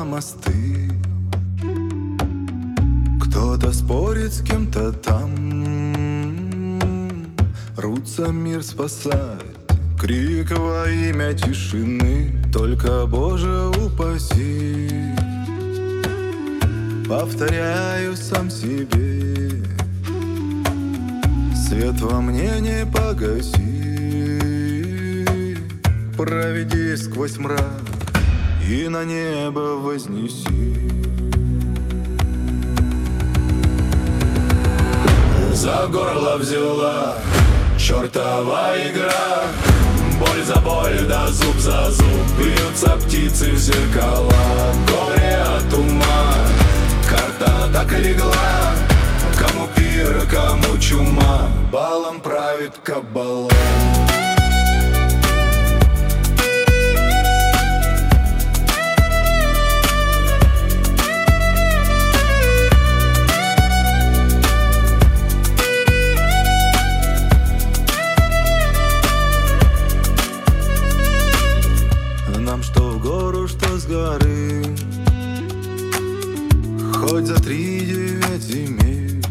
на мосты. Кто-то спорит с кем-то там, рвутся мир спасать. Крик во имя тишины, только, Боже, упаси. Повторяю сам себе, свет во мне не погаси. Проведи сквозь мрак и на небо вознеси. За горло взяла чертова игра, боль за боль, да зуб за зуб. Бьются птицы в зеркала, горе от ума. Карта так легла, кому пир, кому чума. Балом правит кабала. Нам что в гору, что с горы, хоть за 3-9 земель,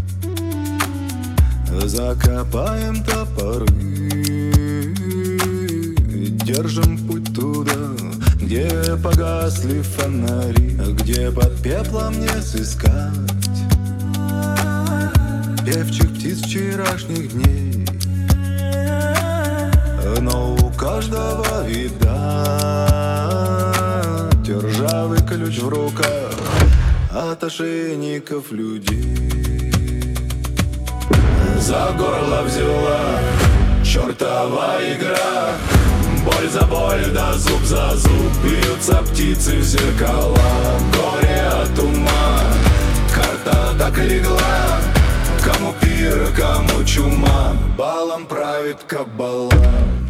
закопаем топоры, держим путь туда, где погасли фонари, где под пеплом не сыскать певчих птиц вчерашних дней. Но у каждого, видать, ржавый ключ в руках от ошейников людей. За горло взяла чертова игра, боль за боль, да зуб за зуб. Бьются птицы в зеркала, горе от ума. Карта так легла, кому пир, кому чума. Балом правит кабала.